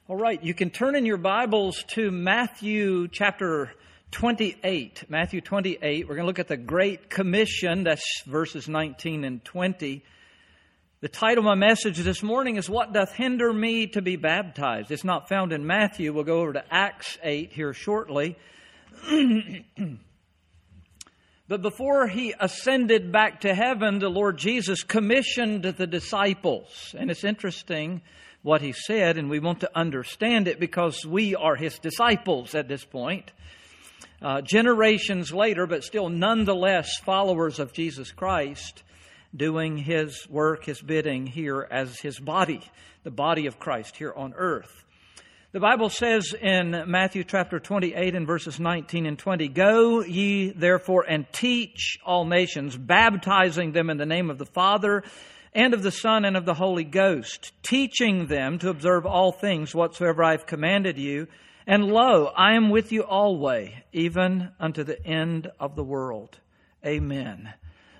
All right, you can turn in your Bibles to Matthew chapter 28. Matthew 28, we're going to look at the Great Commission. That's verses 19 and 20. The title of my message this morning is, What Doth Hinder Me to Be Baptized? It's not found in Matthew. We'll go over to Acts 8 here shortly. But before He ascended back to heaven, the Lord Jesus commissioned the disciples. And it's interesting what He said, and we want to understand it because we are His disciples at this point. Generations later, but still nonetheless followers of Jesus Christ, doing His work, His bidding here as His body, the body of Christ here on earth. The Bible says in Matthew chapter 28 and verses 19 and 20, Go ye therefore and teach all nations, baptizing them in the name of the Father and of the Son and of the Holy Ghost, teaching them to observe all things whatsoever I have commanded you. And lo, I am with you always, even unto the end of the world. Amen.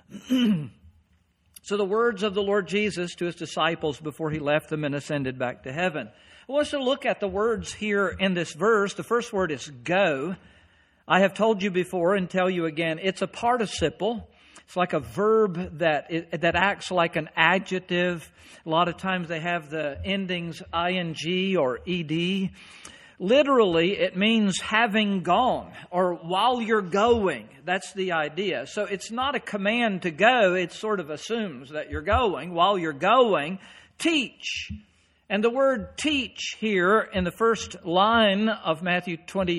So the words of the Lord Jesus to His disciples before He left them and ascended back to heaven. I want us to look at the words here in this verse. The first word is go. I have told you before and tell you again, it's a participle. It's like a verb that acts like an adjective. A lot of times they have the endings ing or ed. Literally, it means having gone or while you're going. That's the idea. So it's not a command to go. It sort of assumes that you're going. While you're going, teach. And the word teach here in the first line of Matthew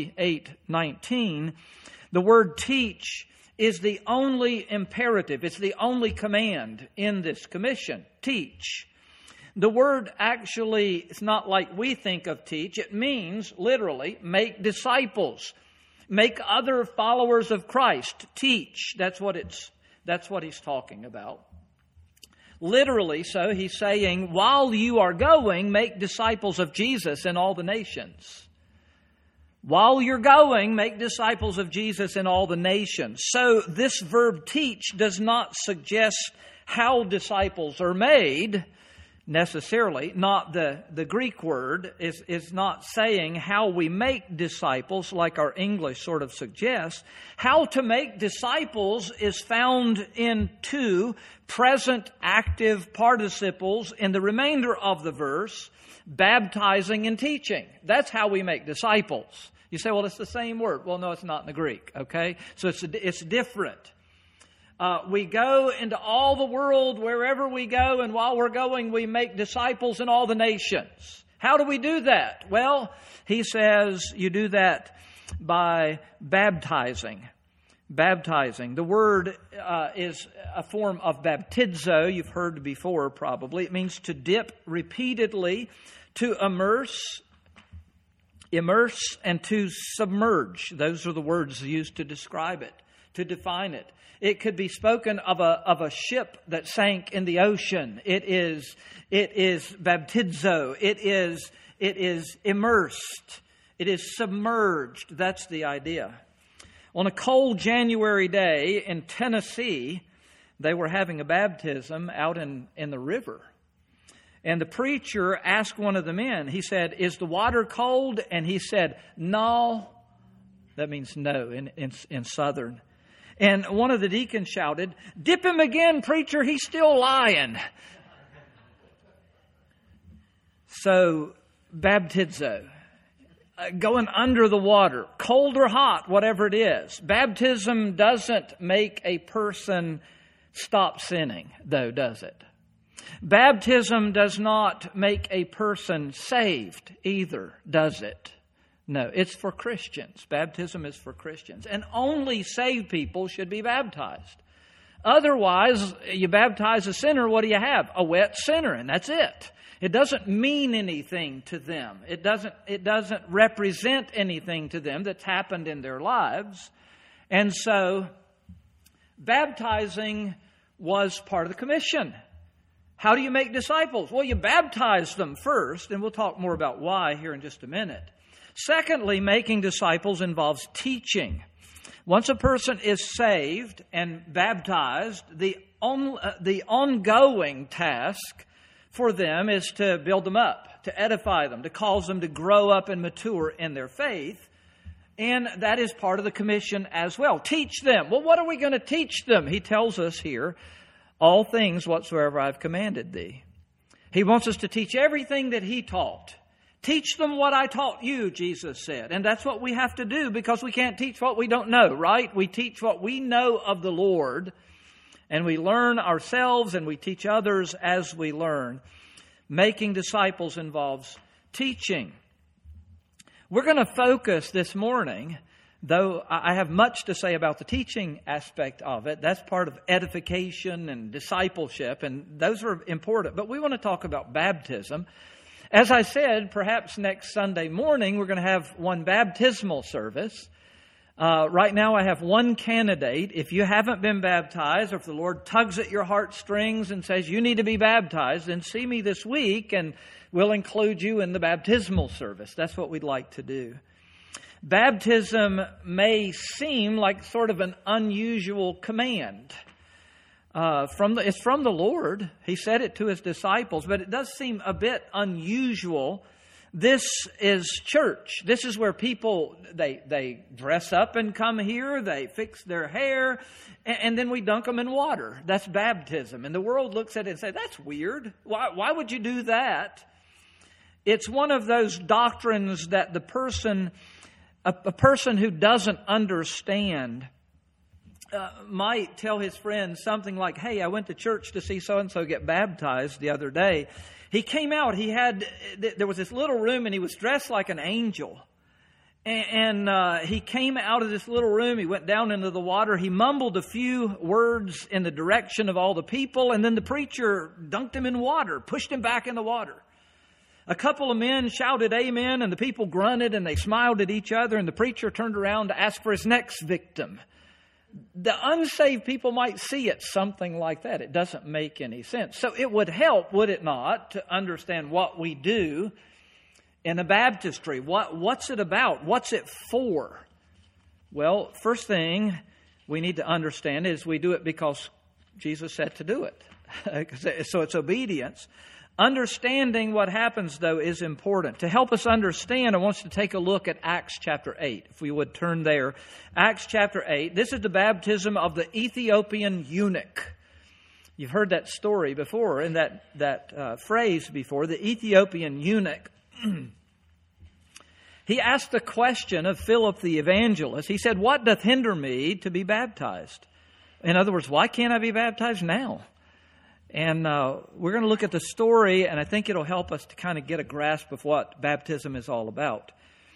28:19, the word teach is the only imperative. It's the only command in this commission. Teach. The word actually, it's not like we think of teach. It means literally make disciples. Make other followers of Christ. Teach. That's what He's talking about. Literally, so He's saying, while you are going, make disciples of Jesus in all the nations. While you're going, make disciples of Jesus in all the nations. So this verb teach does not suggest how disciples are made necessarily. Not the Greek word is not saying how we make disciples like our English sort of suggests. How to make disciples is found in two present active participles in the remainder of the verse, baptizing and teaching. That's how we make disciples. You say, well, it's the same word. Well, no, it's not in the Greek, okay? So it's different. We go into all the world wherever we go, and while we're going, we make disciples in all the nations. How do we do that? Well, He says you do that by baptizing. Baptizing. The word is a form of baptizo. You've heard before, probably. It means to dip repeatedly, to immerse, and to submerge. Those are the words used to describe it, to define it. It could be spoken of a ship that sank in the ocean. It is baptizo. It is immersed. It is submerged. That's the idea. On a cold January day in Tennessee, they were having a baptism out in the river. And the preacher asked one of the men, he said, is the water cold? And he said, no. That means no in Southern. And one of the deacons shouted, dip him again, preacher, he's still lying. So, baptizo, going under the water, cold or hot, whatever it is. Baptism doesn't make a person stop sinning, though, does it? Baptism does not make a person saved either, does it? No, it's for Christians. Baptism is for Christians. And only saved people should be baptized. Otherwise, you baptize a sinner, what do you have? A wet sinner, and that's it. It doesn't mean anything to them. It doesn't represent anything to them that's happened in their lives. And so, baptizing was part of the commission. How do you make disciples? Well, you baptize them first, and we'll talk more about why here in just a minute. Secondly, making disciples involves teaching. Once a person is saved and baptized, the ongoing task for them is to build them up, to edify them, to cause them to grow up and mature in their faith. And that is part of the commission as well. Teach them. Well, what are we going to teach them? He tells us here, all things whatsoever I've commanded thee. He wants us to teach everything that He taught. Teach them what I taught you, Jesus said. And that's what we have to do, because we can't teach what we don't know, right? We teach what we know of the Lord, and we learn ourselves and we teach others as we learn. Making disciples involves teaching. We're going to focus this morning, though I have much to say about the teaching aspect of it. That's part of edification and discipleship, and those are important. But we want to talk about baptism. As I said, perhaps next Sunday morning we're going to have one baptismal service. Right now I have one candidate. If you haven't been baptized, or if the Lord tugs at your heartstrings and says you need to be baptized, then see me this week and we'll include you in the baptismal service. That's what we'd like to do. Baptism may seem like sort of an unusual command. It's from the Lord. He said it to His disciples, but it does seem a bit unusual. This is church. This is where people, they dress up and come here. They fix their hair, and then we dunk them in water. That's baptism. And the world looks at it and says, that's weird. Why would you do that? It's one of those doctrines that a person who doesn't understand might tell his friends something like, hey, I went to church to see so-and-so get baptized the other day. He came out, there was this little room, and he was dressed like an angel. And he came out of this little room, he went down into the water, he mumbled a few words in the direction of all the people, and then the preacher dunked him in water, pushed him back in the water. A couple of men shouted amen, and the people grunted, and they smiled at each other, and the preacher turned around to ask for his next victim. The unsaved people might see it something like that. It doesn't make any sense. So it would help, would it not, to understand what we do in a baptistry. What's it about? What's it for? Well, first thing we need to understand is we do it because Jesus said to do it. So it's obedience. Understanding what happens, though, is important. To help us understand, I want us to take a look at Acts chapter 8. If we would turn there. Acts chapter 8. This is the baptism of the Ethiopian eunuch. You've heard that story before, and that phrase before, the Ethiopian eunuch. He asked the question of Philip the evangelist. He said, what doth hinder me to be baptized? In other words, why can't I be baptized now? And we're going to look at the story, and I think it'll help us to kind of get a grasp of what baptism is all about.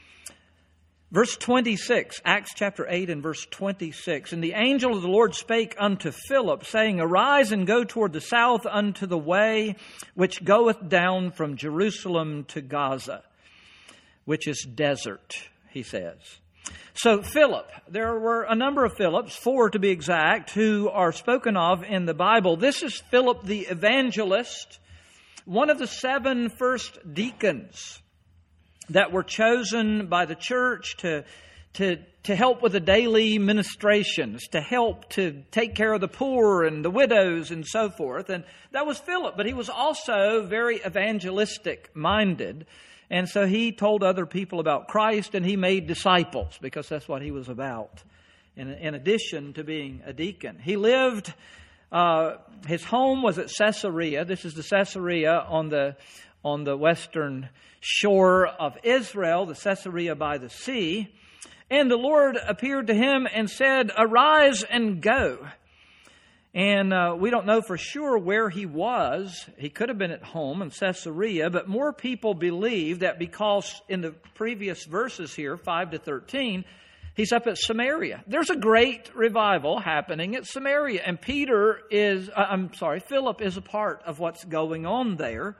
Verse 26, Acts chapter 8 and verse 26. And the angel of the Lord spake unto Philip, saying, arise and go toward the south unto the way which goeth down from Jerusalem to Gaza, which is desert, he says. So Philip, there were a number of Philips, 4 to be exact, who are spoken of in the Bible. This is Philip the evangelist, one of the 7 first deacons that were chosen by the church to help with the daily ministrations, to help to take care of the poor and the widows and so forth. And that was Philip, but he was also very evangelistic minded. And so he told other people about Christ, and he made disciples, because that's what he was about, in addition to being a deacon. He lived, his home was at Caesarea. This is the Caesarea on the western shore of Israel, the Caesarea by the sea. And the Lord appeared to him and said, arise and go. And we don't know for sure where he was. He could have been at home in Caesarea, but more people believe that because in the previous verses here, 5 to 13, he's up at Samaria. There's a great revival happening at Samaria, and Philip is a part of what's going on there.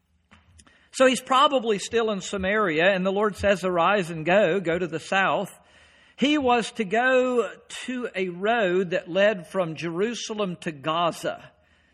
So he's probably still in Samaria, and the Lord says, arise and go to the south. He was to go to a road that led from Jerusalem to Gaza.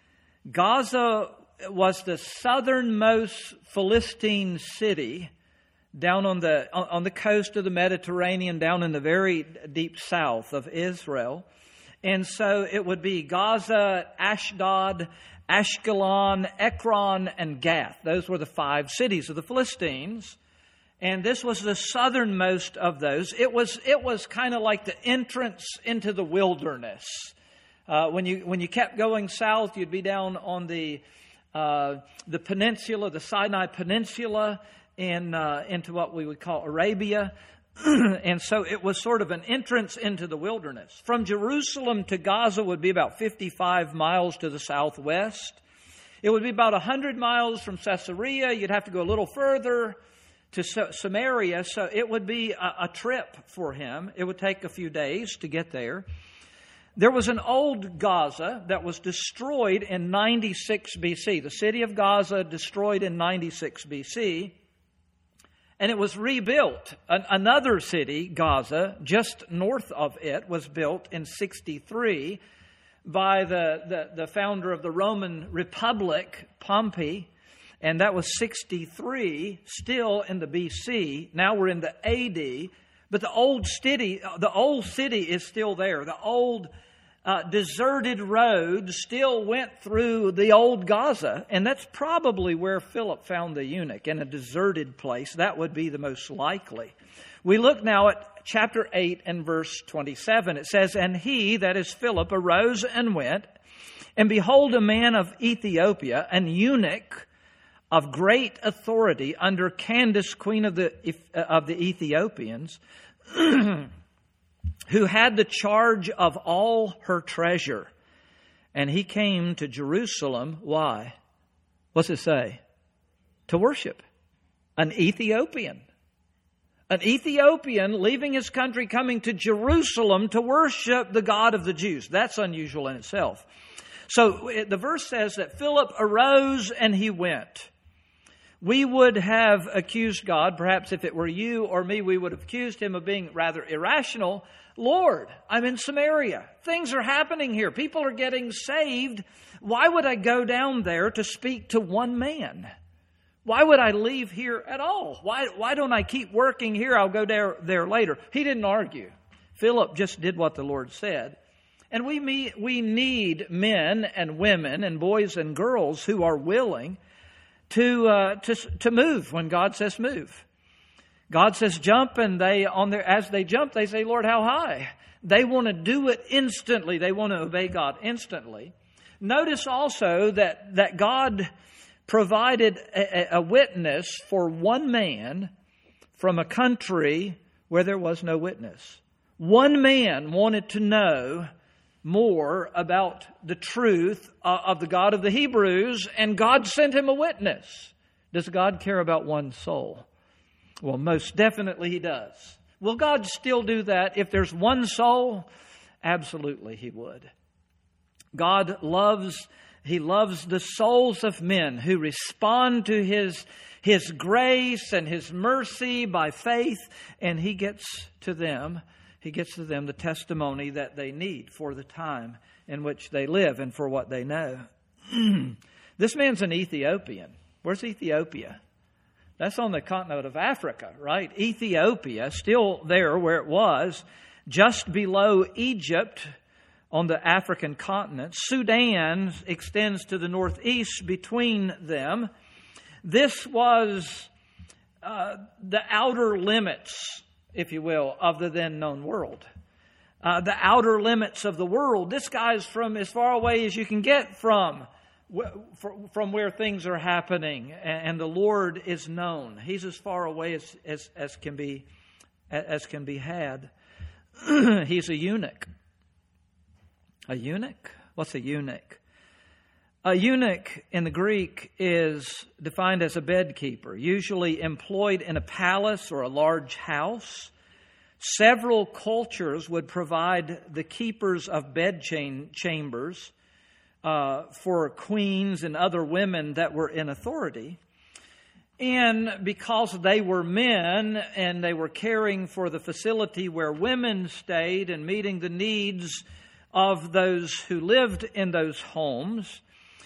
Gaza was the southernmost Philistine city down on the coast of the Mediterranean, down in the very deep south of Israel. And so it would be Gaza, Ashdod, Ashkelon, Ekron, and Gath. Those were the 5 cities of the Philistines. And this was the southernmost of those. It was kind of like the entrance into the wilderness. When you kept going south, you'd be down on the peninsula, the Sinai Peninsula, and into what we would call Arabia. And so it was sort of an entrance into the wilderness. From Jerusalem to Gaza would be about 55 miles to the southwest. It would be about 100 miles from Caesarea. You'd have to go a little further to Samaria, so it would be a trip for him. It would take a few days to get there. There was an old Gaza that was destroyed in 96 BC. The city of Gaza destroyed in 96 BC. And it was rebuilt. Another city, Gaza, just north of it, was built in 63 by the founder of the Roman Republic, Pompey. And that was 63, still in the BC. Now we're in the AD. But the old city is still there. The old deserted road still went through the old Gaza. And that's probably where Philip found the eunuch, in a deserted place. That would be the most likely. We look now at chapter 8 and verse 27. It says, "And he," that is Philip, "arose and went, and behold, a man of Ethiopia, an eunuch of great authority under Candace, queen of the Ethiopians, who had the charge of all her treasure. And he came to Jerusalem." Why? What's it say? To worship. An Ethiopian. An Ethiopian leaving his country, coming to Jerusalem to worship the God of the Jews. That's unusual in itself. So the verse says that Philip arose and he went. We would have accused God, perhaps if it were you or me, we would have accused him of being rather irrational. Lord, I'm in Samaria. Things are happening here. People are getting saved. Why would I go down there to speak to one man? Why would I leave here at all? Why don't I keep working here? I'll go there later. He didn't argue. Philip just did what the Lord said. And we need men and women and boys and girls who are willing to move when God says move. God says jump, and as they jump, they say, Lord, how high? They want to do it instantly. They want to obey God instantly. Notice also that God provided a witness for one man from a country where there was no witness. One man wanted to know more about the truth of the God of the Hebrews, and God sent him a witness. Does God care about one soul? Well, most definitely He does. Will God still do that if there's one soul? Absolutely He would. God loves the souls of men who respond to His grace and His mercy by faith, and He gets to them the testimony that they need for the time in which they live and for what they know. This man's an Ethiopian. Where's Ethiopia? That's on the continent of Africa, right? Ethiopia, still there where it was, just below Egypt on the African continent. Sudan extends to the northeast between them. This was the outer limits, if you will, of the then known world. The outer limits of the world. This guy's from as far away as you can get from where things are happening, and the Lord is known. He's as far away as can be had. He's a eunuch. A eunuch? What's a eunuch? A eunuch in the Greek is defined as a bedkeeper, usually employed in a palace or a large house. Several cultures would provide the keepers of bed chambers for queens and other women that were in authority. And because they were men and they were caring for the facility where women stayed and meeting the needs of those who lived in those homes,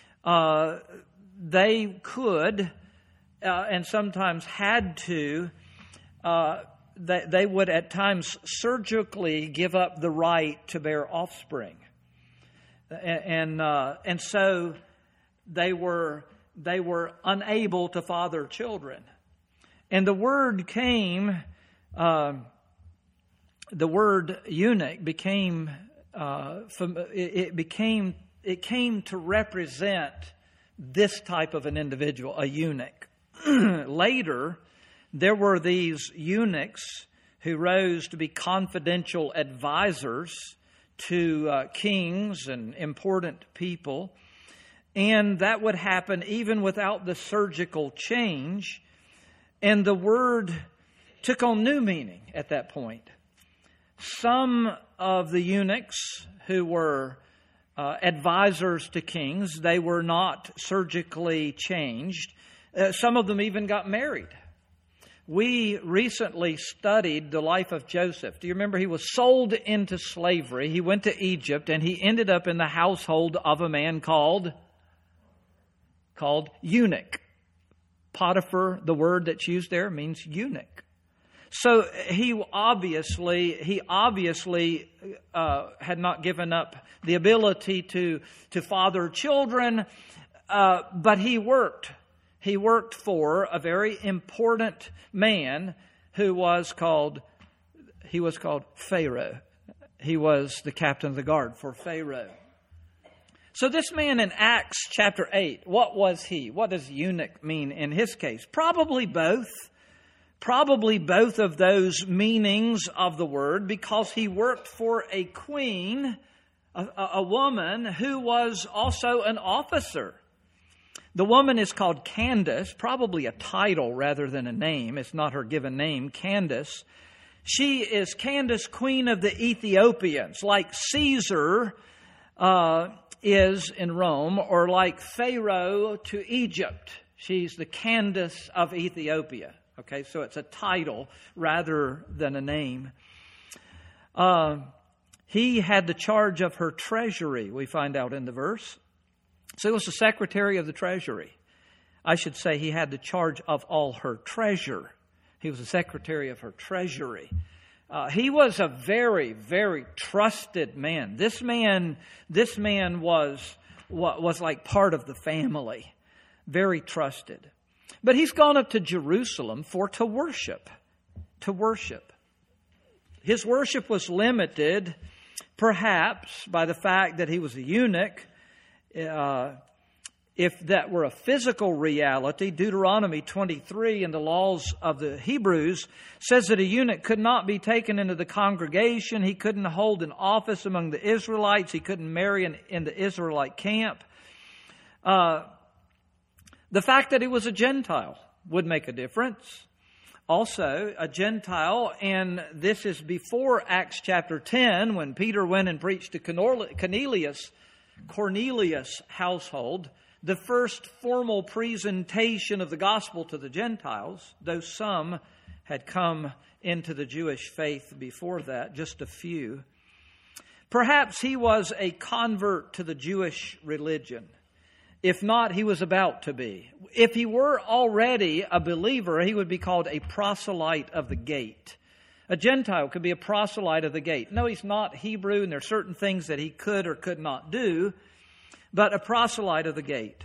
they could and sometimes had to, they would at times surgically give up the right to bear offspring. And so they were unable to father children. And the word eunuch came to represent this type of an individual, a eunuch. Later, there were these eunuchs who rose to be confidential advisors to kings and important people. And that would happen even without the surgical change. And the word took on new meaning at that point. Some of the eunuchs who were advisors to kings, they were not surgically changed. Some of them even got married. We recently studied the life of Joseph. Do you remember he was sold into slavery? He went to Egypt and he ended up in the household of a man called eunuch. Potiphar, the word that's used there, means eunuch. So he obviously had not given up the ability to father children, but he worked. He worked for a very important man who was called Pharaoh. He was the captain of the guard for Pharaoh. So this man in Acts chapter 8, what was he? What does eunuch mean in his case? Probably both of those meanings of the word, because he worked for a queen, a woman who was also an officer. The woman is called Candace, probably a title rather than a name. It's not her given name, Candace. She is Candace, queen of the Ethiopians, like Caesar is in Rome, or like Pharaoh to Egypt. She's the Candace of Ethiopia. Okay, so it's a title rather than a name. He had the charge of her treasury, we find out in the verse. So he was the secretary of the treasury. I should say he had the charge of all her treasure. He was the secretary of her treasury. He was a very, very trusted man. This man was like part of the family. Very trusted. But he's gone up to Jerusalem to worship. His worship was limited, perhaps, by the fact that he was a eunuch. If that were a physical reality, Deuteronomy 23 in the laws of the Hebrews says that a eunuch could not be taken into the congregation. He couldn't hold an office among the Israelites. He couldn't marry in the Israelite camp. The fact that he was a Gentile would make a difference. Also, a Gentile, and this is before Acts chapter 10, when Peter went and preached to Cornelius' household, the first formal presentation of the gospel to the Gentiles, though some had come into the Jewish faith before that, just a few. Perhaps he was a convert to the Jewish religion. If not, he was about to be. If he were already a believer, he would be called a proselyte of the gate. A Gentile could be a proselyte of the gate. No, he's not Hebrew, and there are certain things that he could or could not do, but a proselyte of the gate.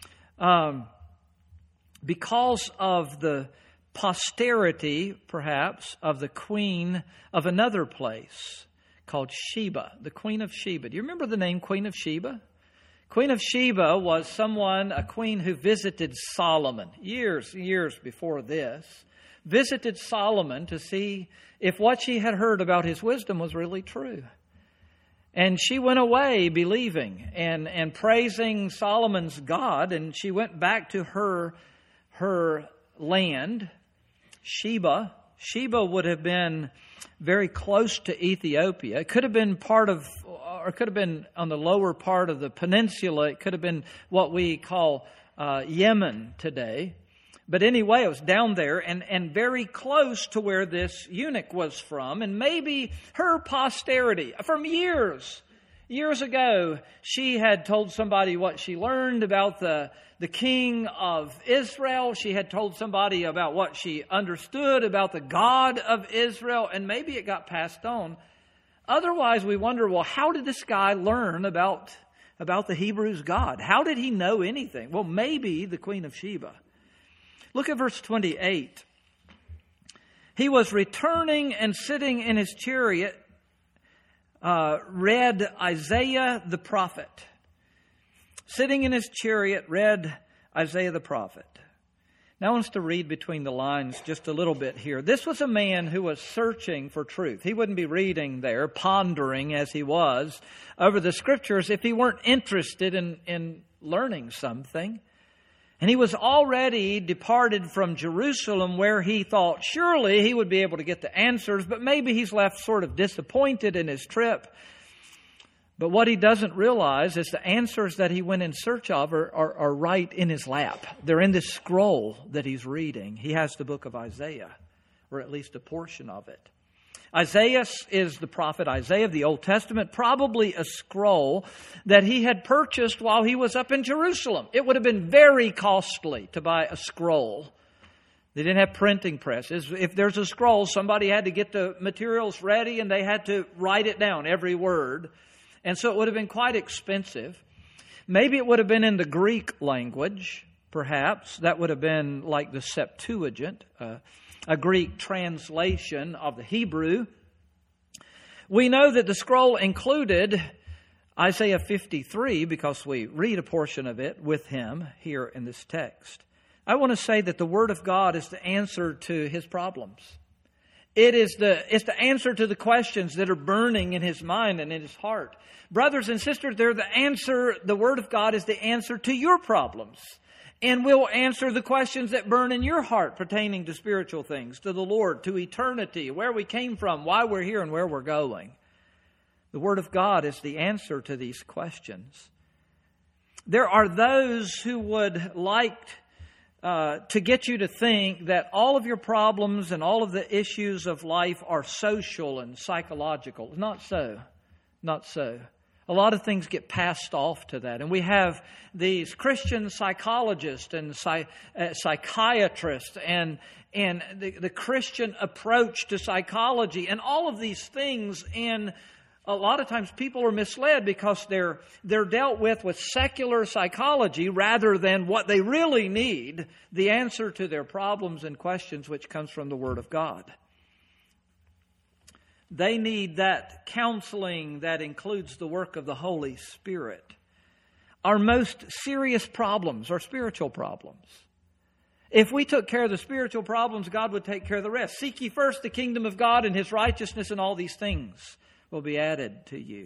Because of the posterity, perhaps, of the queen of another place called Sheba, the Queen of Sheba. Do you remember the name Queen of Sheba? Queen of Sheba was a queen who visited Solomon years before this, visited Solomon to see if what she had heard about his wisdom was really true. And she went away believing and praising Solomon's God, and she went back to her land, Sheba. Sheba would have been very close to Ethiopia. It could have been on the lower part of the peninsula. It could have been what we call Yemen today. But anyway, it was down there and very close to where this eunuch was from. And maybe her posterity, from years ago, she had told somebody what she learned about the king of Israel. She had told somebody about what she understood about the God of Israel. And maybe it got passed on. Otherwise, we wonder, well, how did this guy learn about about the Hebrews' God. How did he know anything? Well, maybe the Queen of Sheba. Look at verse 28. He was returning and sitting in his chariot, read Isaiah the prophet. Sitting in his chariot, read Isaiah the prophet. Now I want us to read between the lines just a little bit here. This was a man who was searching for truth. He wouldn't be reading there, pondering as he was over the Scriptures if he weren't interested in learning something. And he was already departed from Jerusalem, where he thought surely he would be able to get the answers, but maybe he's left sort of disappointed in his trip. But what he doesn't realize is the answers that he went in search of are right in his lap. They're in this scroll that he's reading. He has the book of Isaiah, or at least a portion of it. Isaiah is the prophet Isaiah of the Old Testament, probably a scroll that he had purchased while he was up in Jerusalem. It would have been very costly to buy a scroll. They didn't have printing presses. If there's a scroll, somebody had to get the materials ready and they had to write it down, every word. And so it would have been quite expensive. Maybe it would have been in the Greek language, perhaps. That would have been like the Septuagint, a Greek translation of the Hebrew. We know that the scroll included Isaiah 53 because we read a portion of it with him here in this text. I want to say that the Word of God is the answer to his problems. It's the answer to the questions that are burning in his mind and in his heart. Brothers and sisters, the Word of God is the answer to your problems. And will answer the questions that burn in your heart pertaining to spiritual things, to the Lord, to eternity, where we came from, why we're here, and where we're going. The Word of God is the answer to these questions. There are those who would like to get you to think that all of your problems and all of the issues of life are social and psychological. Not so. Not so. A lot of things get passed off to that. And we have these Christian psychologists and psychiatrists and the Christian approach to psychology and all of these things. And a lot of times people are misled because they're dealt with secular psychology rather than what they really need, the answer to their problems and questions, which comes from the Word of God. They need that counseling that includes the work of the Holy Spirit. Our most serious problems are spiritual problems. If we took care of the spiritual problems, God would take care of the rest. Seek ye first the kingdom of God and His righteousness, and all these things will be added to you.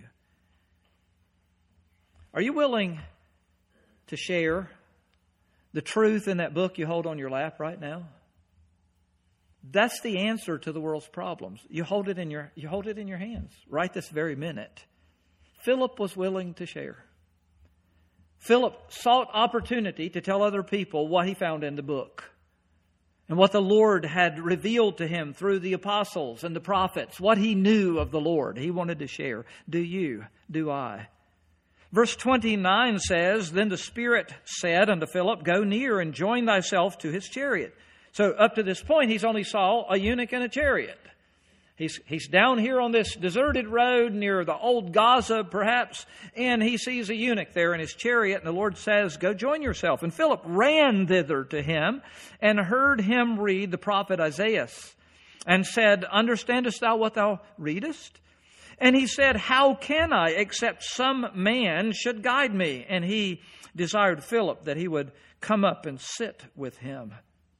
Are you willing to share the truth in that book you hold on your lap right now? That's the answer to the world's problems. You hold it in your hands right this very minute. Philip was willing to share. Philip sought opportunity to tell other people what he found in the book and what the Lord had revealed to him through the apostles and the prophets, what he knew of the Lord. He wanted to share. Do you? Do I? Verse 29 says, Then the Spirit said unto Philip, Go near and join thyself to his chariot. So up to this point, he's only saw a eunuch in a chariot. He's down here on this deserted road near the old Gaza, perhaps, and he sees a eunuch there in his chariot, and the Lord says, Go join yourself. And Philip ran thither to him and heard him read the prophet Isaiah and said, Understandest thou what thou readest? And he said, How can I, except some man should guide me? And he desired Philip that he would come up and sit with him.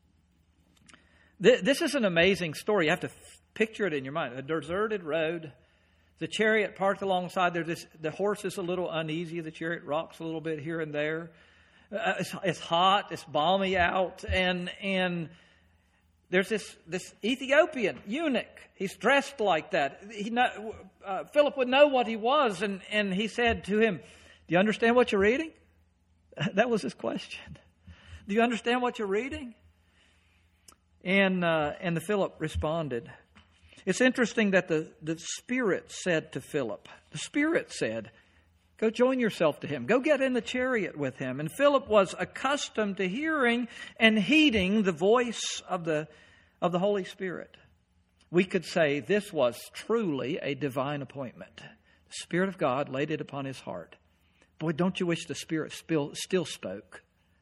This is an amazing story. You have to picture it in your mind. A deserted road, the chariot parked alongside there. The horse is a little uneasy. The chariot rocks a little bit here and there. It's hot. It's balmy out. And there's this Ethiopian eunuch. He's dressed like that. Philip would know what he was. And he said to him, Do you understand what you're reading? That was his question. Do you understand what you're reading? And the Philip responded. It's interesting that the Spirit said to Philip, the Spirit said, Go join yourself to him. Go get in the chariot with him. And Philip was accustomed to hearing and heeding the voice of the Holy Spirit. We could say this was truly a divine appointment. The Spirit of God laid it upon his heart. Boy, don't you wish the Spirit still spoke?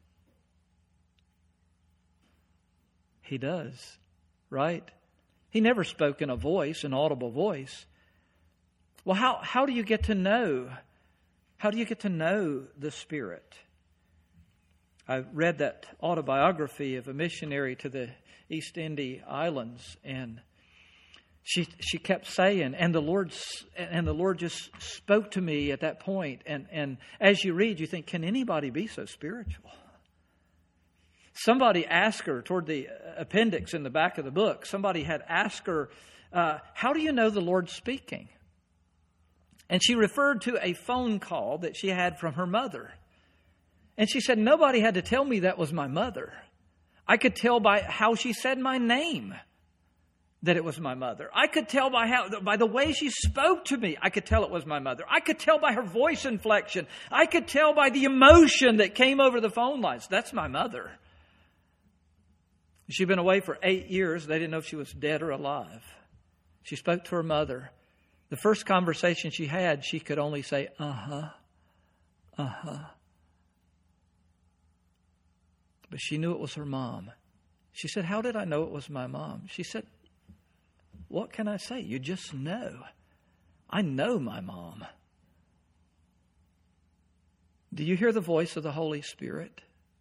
He does, right? He never spoke in a voice, an audible voice. Well, how do you get to know? How do you get to know the Spirit? I read that autobiography of a missionary to the East Indian Islands, and she kept saying, and the Lord just spoke to me at that point. And as you read, you think, can anybody be so spiritual? Somebody asked her toward the appendix in the back of the book. Somebody had asked her, "How do you know the Lord's speaking?" And she referred to a phone call that she had from her mother. And she said, "Nobody had to tell me that was my mother. I could tell by how she said my name that it was my mother. I could tell by the way she spoke to me, I could tell it was my mother. I could tell by her voice inflection. I could tell by the emotion that came over the phone lines. That's my mother." She'd been away for 8 years. They didn't know if she was dead or alive. She spoke to her mother. The first conversation she had, she could only say, uh-huh, uh-huh. But she knew it was her mom. She said, "How did I know it was my mom?" She said, "What can I say? You just know. I know my mom." Do you hear the voice of the Holy Spirit?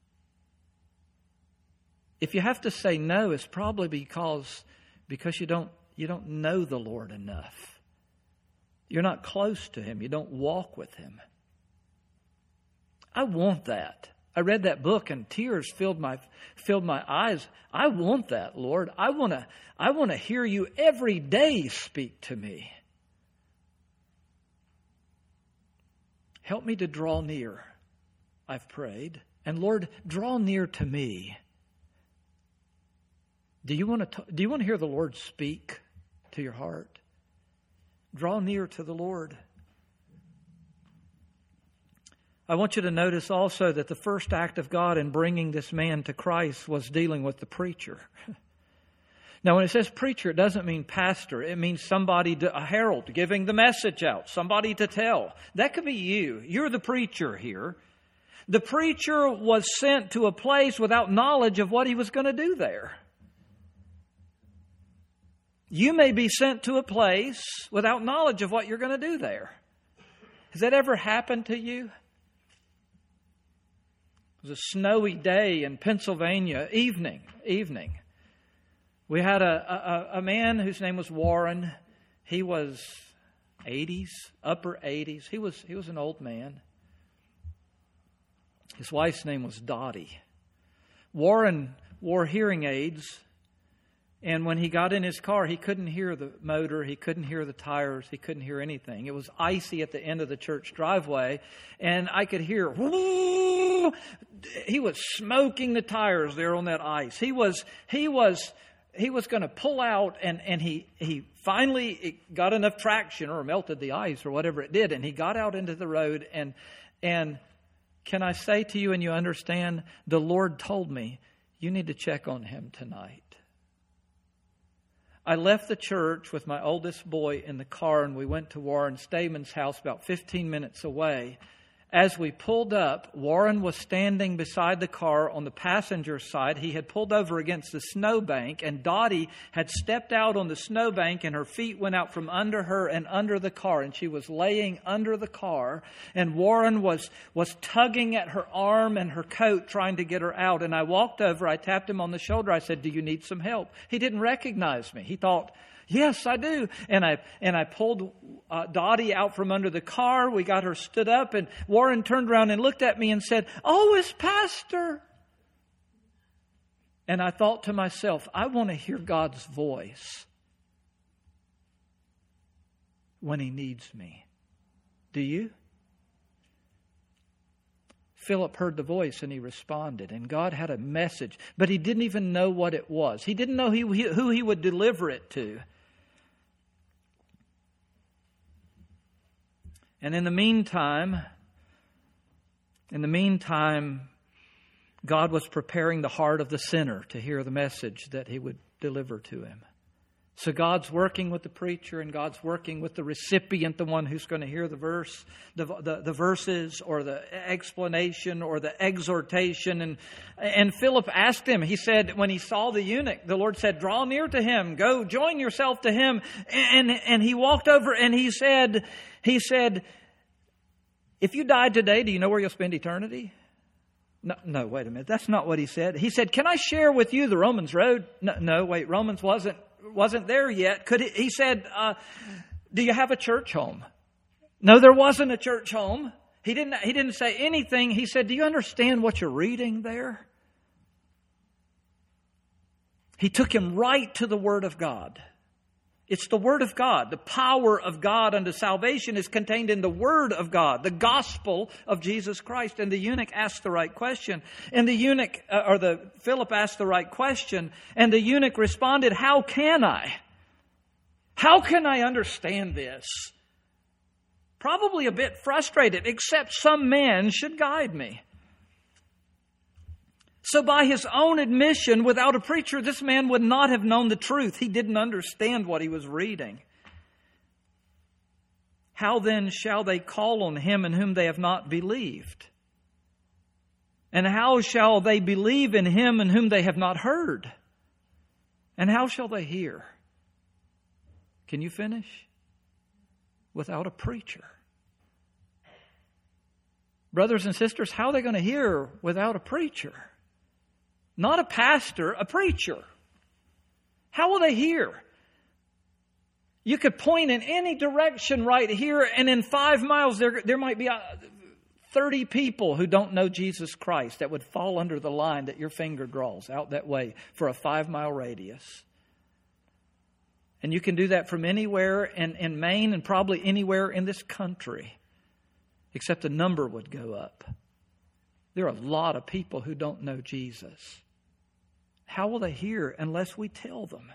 If you have to say no, it's probably because you don't know the Lord enough. You're not close to Him. You don't walk with Him. I want that. I read that book and tears filled my eyes. I want that, Lord. I want to hear You every day speak to me. Help me to draw near, I've prayed. And Lord, draw near to me. Do you want to hear the Lord speak to your heart? Draw near to the Lord. I want you to notice also that the first act of God in bringing this man to Christ was dealing with the preacher. Now, when it says preacher, it doesn't mean pastor. It means somebody, a herald, giving the message out, somebody to tell. That could be you. You're the preacher here. The preacher was sent to a place without knowledge of what he was going to do there. You may be sent to a place without knowledge of what you're going to do there. Has that ever happened to you? It was a snowy day in Pennsylvania, evening. We had a man whose name was Warren. He was 80s, upper 80s. He was an old man. His wife's name was Dottie. Warren wore hearing aids. And when he got in his car, he couldn't hear the motor. He couldn't hear the tires. He couldn't hear anything. It was icy at the end of the church driveway. And I could hear, whoo! He was smoking the tires there on that ice. He was going to pull out, and he finally got enough traction or melted the ice or whatever it did. And he got out into the road. And can I say to you, and you understand, the Lord told me, you need to check on him tonight. I left the church with my oldest boy in the car, and we went to Warren Staman's house about 15 minutes away. As we pulled up, Warren was standing beside the car on the passenger side. He had pulled over against the snowbank, and Dottie had stepped out on the snowbank, and her feet went out from under her and under the car, and she was laying under the car, and Warren was tugging at her arm and her coat trying to get her out. And I walked over, I tapped him on the shoulder, I said, "Do you need some help?" He didn't recognize me. He thought, "Yes, I do." And I pulled Dottie out from under the car. We got her stood up, and Warren turned around and looked at me and said, "Oh, it's Pastor." And I thought to myself, I want to hear God's voice when He needs me. Do you? Philip heard the voice and he responded, and God had a message, but he didn't even know what it was. He didn't know who he would deliver it to. And in the meantime, God was preparing the heart of the sinner to hear the message that He would deliver to him. So God's working with the preacher, and God's working with the recipient, the one who's going to hear the verse, the verses, or the explanation, or the exhortation. And Philip asked him, he said, when he saw the eunuch, the Lord said, draw near to him, go join yourself to him. And he walked over and he said, if you died today, do you know where you'll spend eternity? No, wait a minute. That's not what he said. He said, can I share with you the Romans road? No, wait, Romans wasn't there yet. He said, do you have a church home? No, there wasn't a church home. He didn't say anything. He said, do you understand what you're reading there? He took him right to the Word of God. It's the Word of God. The power of God unto salvation is contained in the Word of God, the gospel of Jesus Christ. And the eunuch asked the right question. And Philip asked the right question. And the eunuch responded, how can I? How can I understand this? Probably a bit frustrated, except some man should guide me. So by his own admission, without a preacher, this man would not have known the truth. He didn't understand what he was reading. How then shall they call on him in whom they have not believed? And how shall they believe in him in whom they have not heard? And how shall they hear? Can you finish? Without a preacher. Brothers and sisters, how are they going to hear without a preacher? Not a pastor, a preacher. How will they hear? You could point in any direction right here, and in 5 miles there might be 30 people who don't know Jesus Christ that would fall under the line that your finger draws out that way for a 5-mile radius. And you can do that from anywhere in Maine and probably anywhere in this country, except the number would go up. There are a lot of people who don't know Jesus. How will they hear unless we tell them?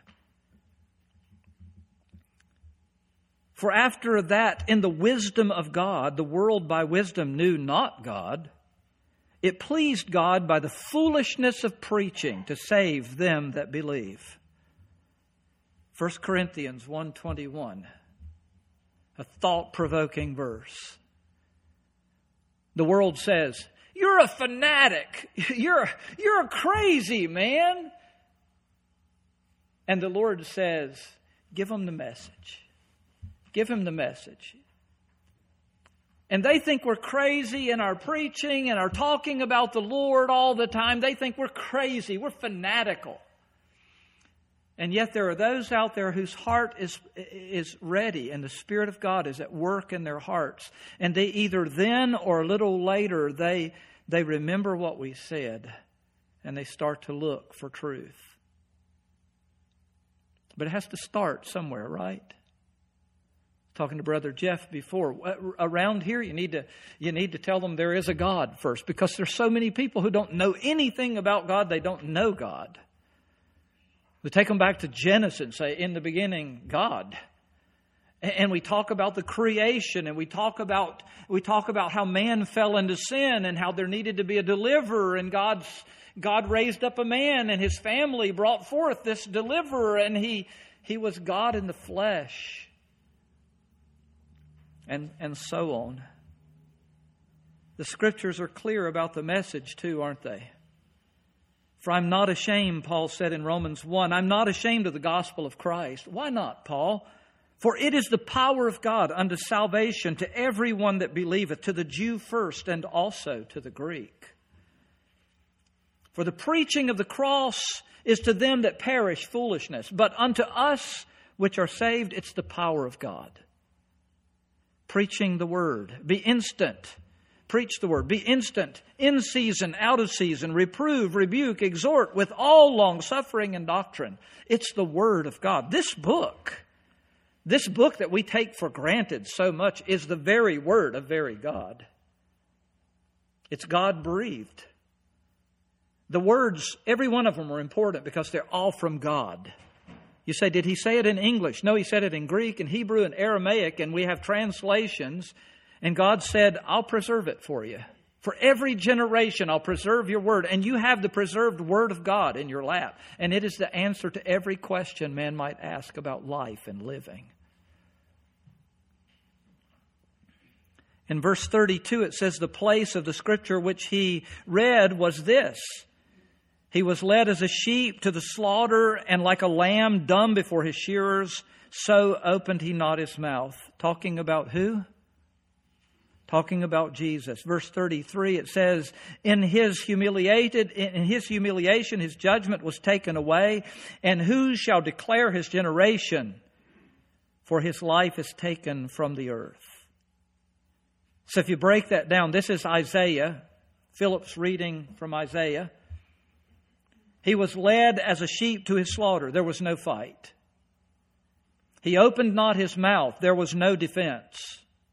For after that, in the wisdom of God, the world by wisdom knew not God. It pleased God by the foolishness of preaching to save them that believe. 1 Corinthians 1:21, a thought-provoking verse. The world says, you're a fanatic. You're a crazy man. And the Lord says, give them the message. Give him the message. And they think we're crazy in our preaching and our talking about the Lord all the time. They think we're crazy. We're fanatical. And yet there are those out there whose heart is ready and the Spirit of God is at work in their hearts. And they either then or a little later, they remember what we said and they start to look for truth. But it has to start somewhere, right? Talking to Brother Jeff before, around here you need to tell them there is a God first, because there's so many people who don't know anything about God. They don't know God. We take them back to Genesis and say, in the beginning, God. And we talk about the creation, and we talk about how man fell into sin and how there needed to be a deliverer, and God raised up a man and his family brought forth this deliverer, and he was God in the flesh. And so on. The Scriptures are clear about the message too, aren't they? For I'm not ashamed, Paul said in Romans 1, I'm not ashamed of the gospel of Christ. Why not, Paul? For it is the power of God unto salvation to everyone that believeth, to the Jew first and also to the Greek. For the preaching of the cross is to them that perish foolishness, but unto us which are saved, it's the power of God. Preaching the word. Be instant. Preach the word. Be instant. In season, out of season. Reprove, rebuke, exhort with all long suffering and doctrine. It's the word of God. This book that we take for granted so much is the very word of very God. It's God-breathed. The words, every one of them are important because they're all from God. You say, did he say it in English? No, he said it in Greek and Hebrew and Aramaic, and we have translations. And God said, I'll preserve it for you. For every generation I'll preserve your word. And you have the preserved word of God in your lap. And it is the answer to every question man might ask about life and living. In verse 32 it says, the place of the scripture which he read was this. He was led as a sheep to the slaughter, and like a lamb dumb before his shearers, so opened he not his mouth. Talking about who? Talking about Jesus. Verse 33, it says, in his humiliation, his judgment was taken away. And who shall declare his generation? For his life is taken from the earth. So if you break that down, this is Isaiah. Philip's reading from Isaiah. He was led as a sheep to his slaughter. There was no fight. He opened not his mouth. There was no defense.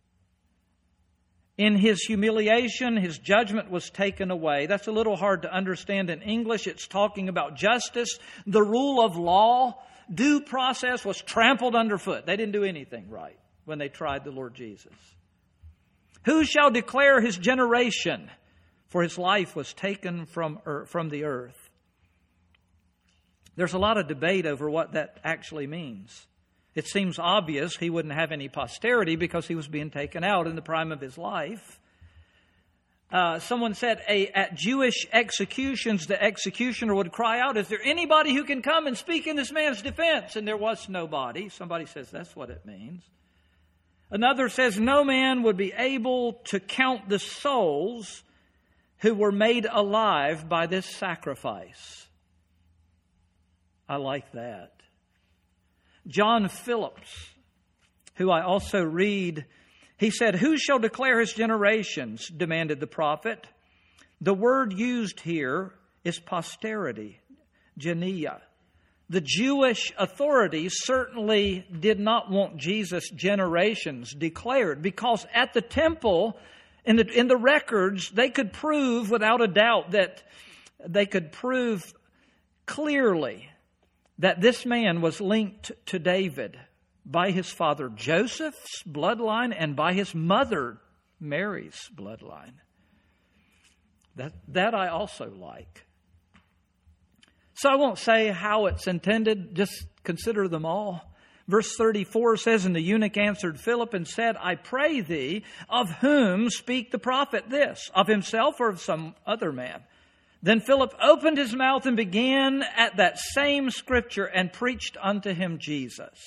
In his humiliation, his judgment was taken away. That's a little hard to understand in English. It's talking about justice. The rule of law, due process was trampled underfoot. They didn't do anything right when they tried the Lord Jesus. Who shall declare his generation? For his life was taken from the earth. There's a lot of debate over what that actually means. It seems obvious he wouldn't have any posterity because he was being taken out in the prime of his life. Someone said at Jewish executions, the executioner would cry out, is there anybody who can come and speak in this man's defense? And there was nobody. Somebody says that's what it means. Another says no man would be able to count the souls who were made alive by this sacrifice. I like that. John Phillips, who I also read, he said, who shall declare his generations? Demanded the prophet. The word used here is posterity, genia. The Jewish authorities certainly did not want Jesus' generations declared because at the temple, in the records, they could prove without a doubt that they could prove clearly that this man was linked to David by his father Joseph's bloodline and by his mother Mary's bloodline. That I also like. So I won't say how it's intended, just consider them all. Verse 34 says, and the eunuch answered Philip and said, I pray thee, of whom speak the prophet this? Of himself or of some other man? Then Philip opened his mouth and began at that same scripture and preached unto him Jesus.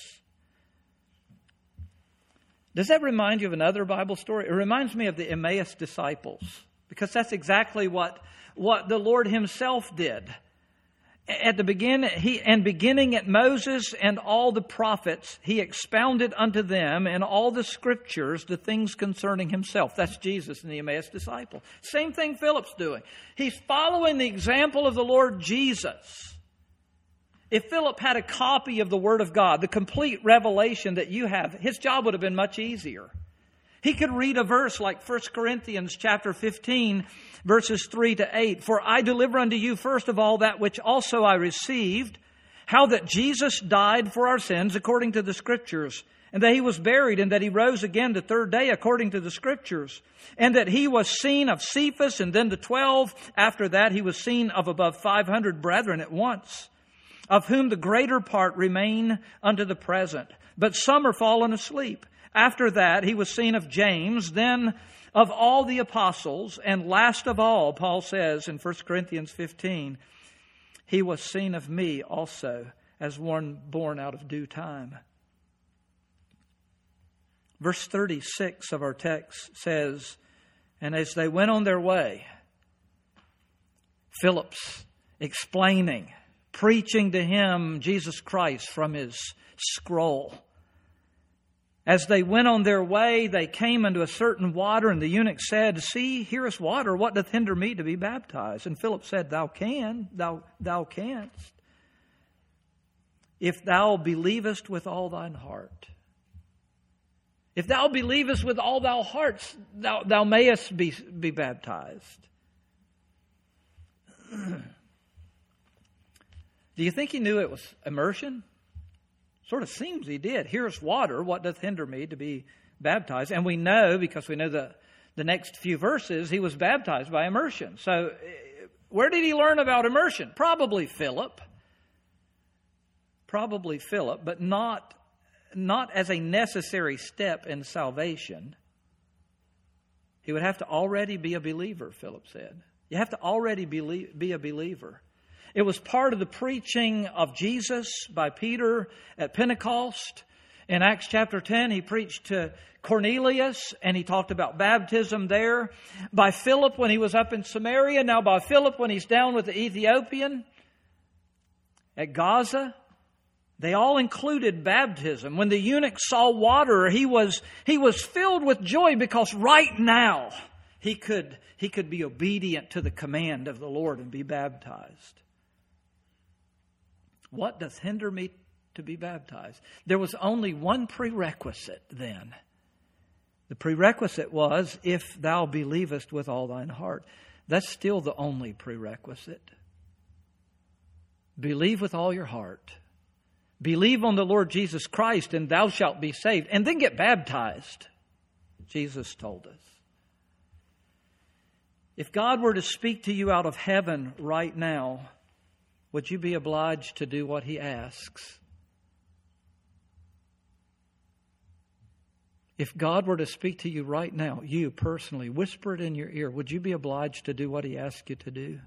Does that remind you of another Bible story? It reminds me of the Emmaus disciples, because that's exactly what the Lord himself did. At the beginning at Moses and all the prophets, he expounded unto them in all the scriptures the things concerning himself. That's Jesus and the Emmaus disciple. Same thing Philip's doing. He's following the example of the Lord Jesus. If Philip had a copy of the Word of God, the complete revelation that you have, his job would have been much easier. He could read a verse like 1 Corinthians chapter 15, verses 3 to 8. For I deliver unto you first of all that which also I received, how that Jesus died for our sins according to the Scriptures, and that he was buried, and that he rose again the third day according to the Scriptures, and that he was seen of Cephas, and then the 12. After that he was seen of above 500 brethren at once, of whom the greater part remain unto the present, but some are fallen asleep. After that, he was seen of James, then of all the apostles, and last of all, Paul says in 1 Corinthians 15, he was seen of me also as one born out of due time. Verse 36 of our text says, and as they went on their way, Philip's explaining, preaching to him Jesus Christ from his scroll. As they went on their way, they came unto a certain water, and the eunuch said, see, here is water. What doth hinder me to be baptized? And Philip said, thou canst, if thou believest with all thine heart. If thou believest with all thy heart, thou mayest be baptized. Do you think he knew it was immersion? Sort of seems he did. Here's water. What doth hinder me to be baptized? And we know, because we know the the next few verses, he was baptized by immersion. So where did he learn about immersion? Probably Philip, but not as a necessary step in salvation. He would have to already be a believer, Philip said. You have to already be a believer. It was part of the preaching of Jesus by Peter at Pentecost. In Acts chapter 10, he preached to Cornelius, and he talked about baptism there. By Philip when he was up in Samaria. Now by Philip when he's down with the Ethiopian at Gaza. They all included baptism. When the eunuch saw water, he was filled with joy because right now he could be obedient to the command of the Lord and be baptized. What doth hinder me to be baptized? There was only one prerequisite then. The prerequisite was, if thou believest with all thine heart. That's still the only prerequisite. Believe with all your heart. Believe on the Lord Jesus Christ and thou shalt be saved. And then get baptized, Jesus told us. If God were to speak to you out of heaven right now, would you be obliged to do what He asks? If God were to speak to you right now, you personally, whisper it in your ear, would you be obliged to do what He asks you to do?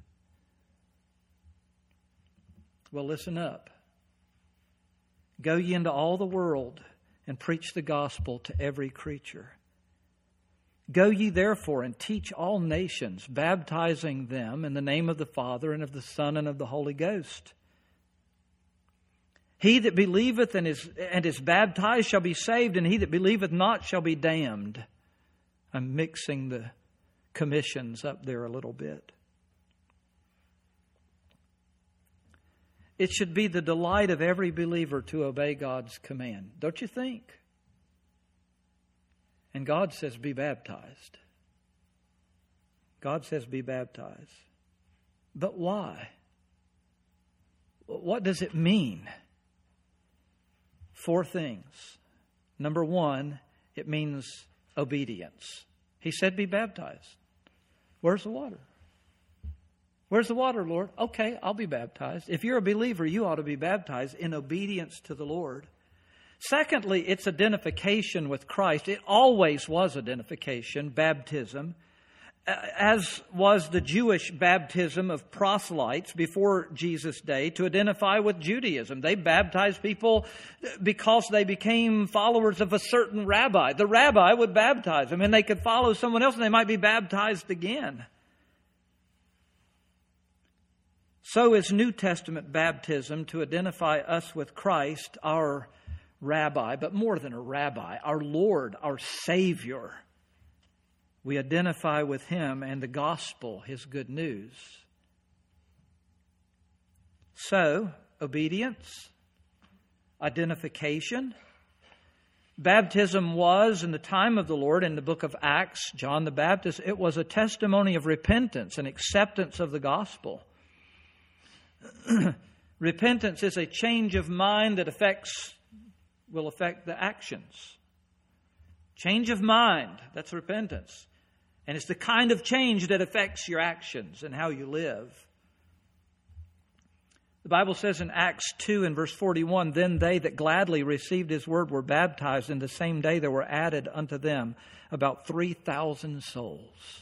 Well, listen up. Go ye into all the world and preach the gospel to every creature. Go ye therefore and teach all nations, baptizing them in the name of the Father and of the Son and of the Holy Ghost. He that believeth and is baptized shall be saved, and he that believeth not shall be damned. I'm mixing the commissions up there a little bit. It should be the delight of every believer to obey God's command, don't you think? And God says, be baptized. God says, be baptized. But why? What does it mean? 4 things. Number 1, it means obedience. He said, be baptized. Where's the water? Where's the water, Lord? Okay, I'll be baptized. If you're a believer, you ought to be baptized in obedience to the Lord. Secondly, it's identification with Christ. It always was identification, baptism, as was the Jewish baptism of proselytes before Jesus' day to identify with Judaism. They baptized people because they became followers of a certain rabbi. The rabbi would baptize them, and they could follow someone else and they might be baptized again. So is New Testament baptism to identify us with Christ, our rabbi, but more than a rabbi, our Lord, our Savior. We identify with Him and the gospel, His good news. So, obedience, identification. Baptism was, in the time of the Lord, in the book of Acts, John the Baptist, it was a testimony of repentance and acceptance of the gospel. Repentance is a change of mind that will affect the actions. Change of mind, that's repentance. And it's the kind of change that affects your actions and how you live. The Bible says in Acts 2 and verse 41, then they that gladly received His word were baptized, and the same day there were added unto them about 3,000 souls.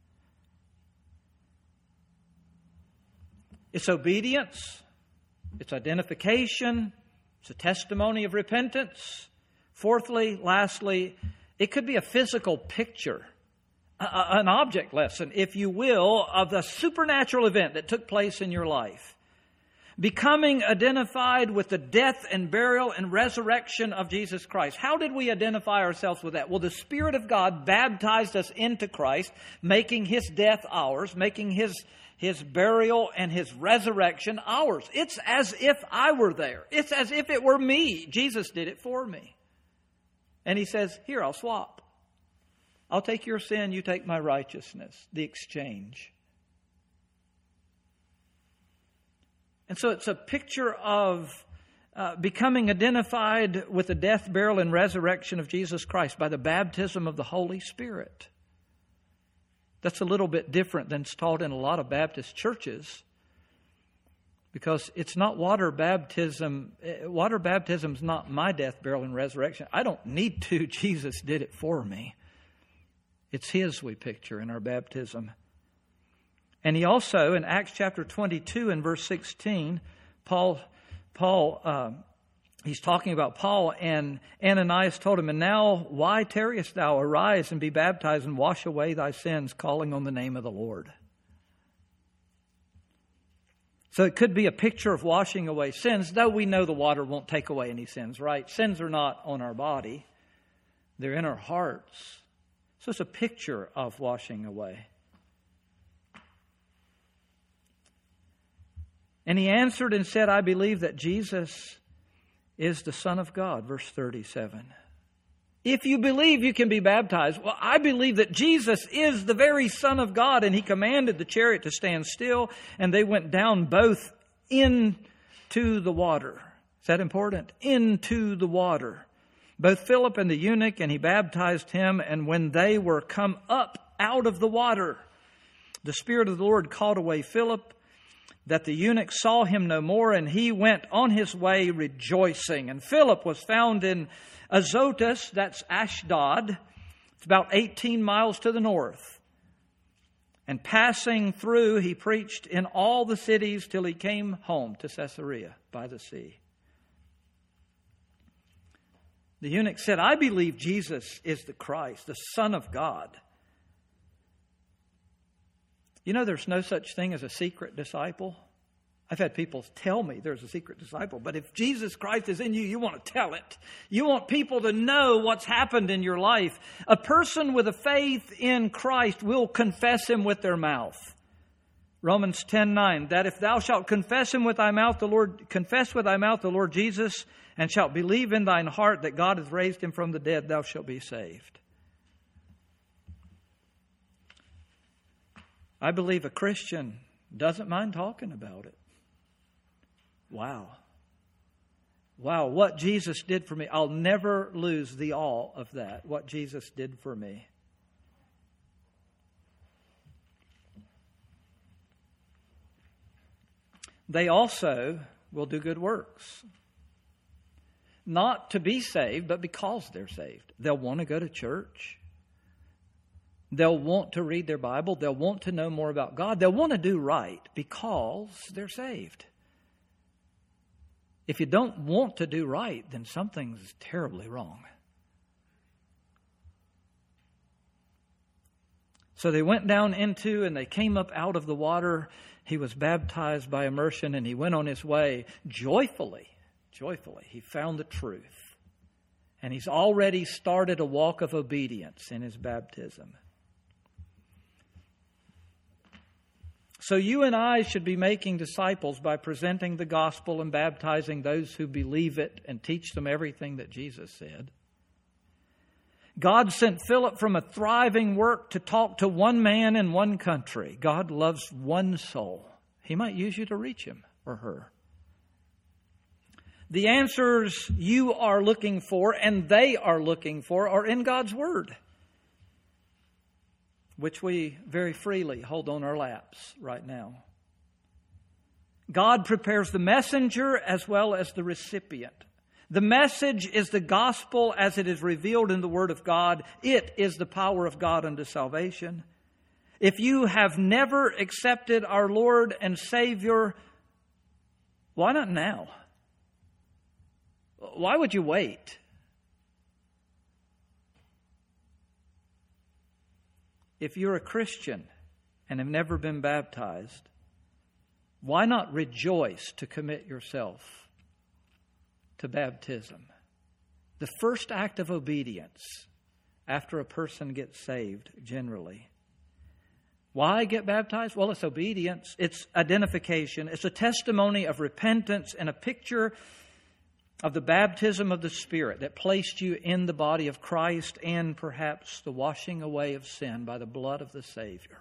It's obedience, it's identification, it's a testimony of repentance. Fourthly, lastly, it could be a physical picture, an object lesson, if you will, of the supernatural event that took place in your life. Becoming identified with the death and burial and resurrection of Jesus Christ. How did we identify ourselves with that? Well, the Spirit of God baptized us into Christ, making His death ours, making His burial and His resurrection ours. It's as if I were there. It's as if it were me. Jesus did it for me. And He says, here, I'll swap. I'll take your sin, you take my righteousness. The exchange. And so it's a picture of becoming identified with the death, burial, and resurrection of Jesus Christ by the baptism of the Holy Spirit. That's a little bit different than it's taught in a lot of Baptist churches, because it's not water baptism. Water baptism is not my death, burial, and resurrection. I don't need to. Jesus did it for me. It's His we picture in our baptism. And he also, in Acts chapter 22 and verse 16, he's talking about Paul, and Ananias told him, "And now why tarriest thou? Arise and be baptized and wash away thy sins, calling on the name of the Lord." So it could be a picture of washing away sins, though we know the water won't take away any sins, right? Sins are not on our body. They're in our hearts. So it's a picture of washing away. And he answered and said, "I believe that Jesus is the Son of God." Verse 37. If you believe, you can be baptized. Well, I believe that Jesus is the very Son of God. And he commanded the chariot to stand still, and they went down both into the water. Is that important? Into the water. Both Philip and the eunuch, and he baptized him. And when they were come up out of the water, the Spirit of the Lord called away Philip, that the eunuch saw him no more, and he went on his way rejoicing. And Philip was found in Azotus, that's Ashdod. It's about 18 miles to the north. And passing through, he preached in all the cities till he came home to Caesarea by the sea. The eunuch said, "I believe Jesus is the Christ, the Son of God." You know, there's no such thing as a secret disciple. I've had people tell me there's a secret disciple, but if Jesus Christ is in you, you want to tell it. You want people to know what's happened in your life. A person with a faith in Christ will confess Him with their mouth. Romans 10:9, that if thou shalt confess with thy mouth the Lord Jesus, and shalt believe in thine heart that God hath raised Him from the dead, thou shalt be saved. I believe a Christian doesn't mind talking about it. Wow, what Jesus did for me. I'll never lose the awe of that, what Jesus did for me. They also will do good works. Not to be saved, but because they're saved. They'll want to go to church. They'll want to read their Bible. They'll want to know more about God. They'll want to do right because they're saved. If you don't want to do right, then something's terribly wrong. So they went down into, and they came up out of the water. He was baptized by immersion, and he went on his way joyfully. He found the truth. And he's already started a walk of obedience in his baptism. So you and I should be making disciples by presenting the gospel and baptizing those who believe it and teach them everything that Jesus said. God sent Philip from a thriving work to talk to one man in one country. God loves one soul. He might use you to reach him or her. The answers you are looking for and they are looking for are in God's Word, which we very freely hold on our laps right now. God prepares the messenger as well as the recipient. The message is the gospel as it is revealed in the Word of God. It is the power of God unto salvation. If you have never accepted our Lord and Savior, why not now? Why would you wait? If you're a Christian and have never been baptized, why not rejoice to commit yourself to baptism? The first act of obedience after a person gets saved, generally. Why get baptized? Well, it's obedience. It's identification. It's a testimony of repentance and a picture of the baptism of the Spirit that placed you in the body of Christ and perhaps the washing away of sin by the blood of the Savior.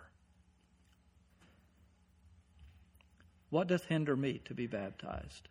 What doth hinder me to be baptized?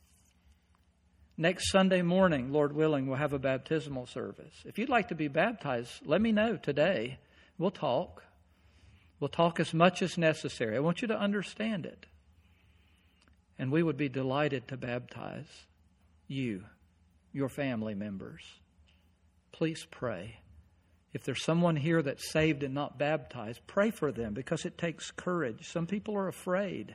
Next Sunday morning, Lord willing, we'll have a baptismal service. If you'd like to be baptized, let me know today. We'll talk. We'll talk as much as necessary. I want you to understand it. And we would be delighted to baptize you, your family members. Please pray. If there's someone here that's saved and not baptized, pray for them because it takes courage. Some people are afraid.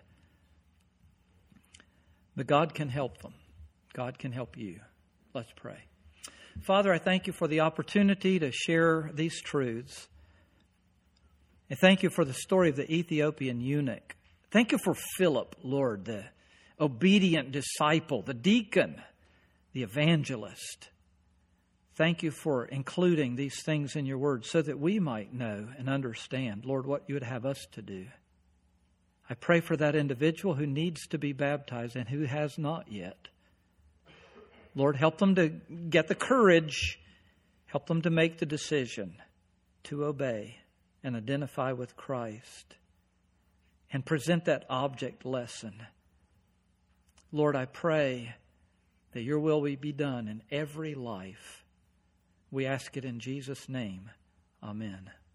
But God can help them. God can help you. Let's pray. Father, I thank you for the opportunity to share these truths. And thank you for the story of the Ethiopian eunuch. Thank you for Philip, Lord, the obedient disciple, the deacon, the evangelist. Thank you for including these things in your word so that we might know and understand, Lord, what you would have us to do. I pray for that individual who needs to be baptized and who has not yet. Lord, help them to get the courage, help them to make the decision to obey and identify with Christ and present that object lesson. Lord, I pray that your will be done in every life. We ask it in Jesus' name. Amen.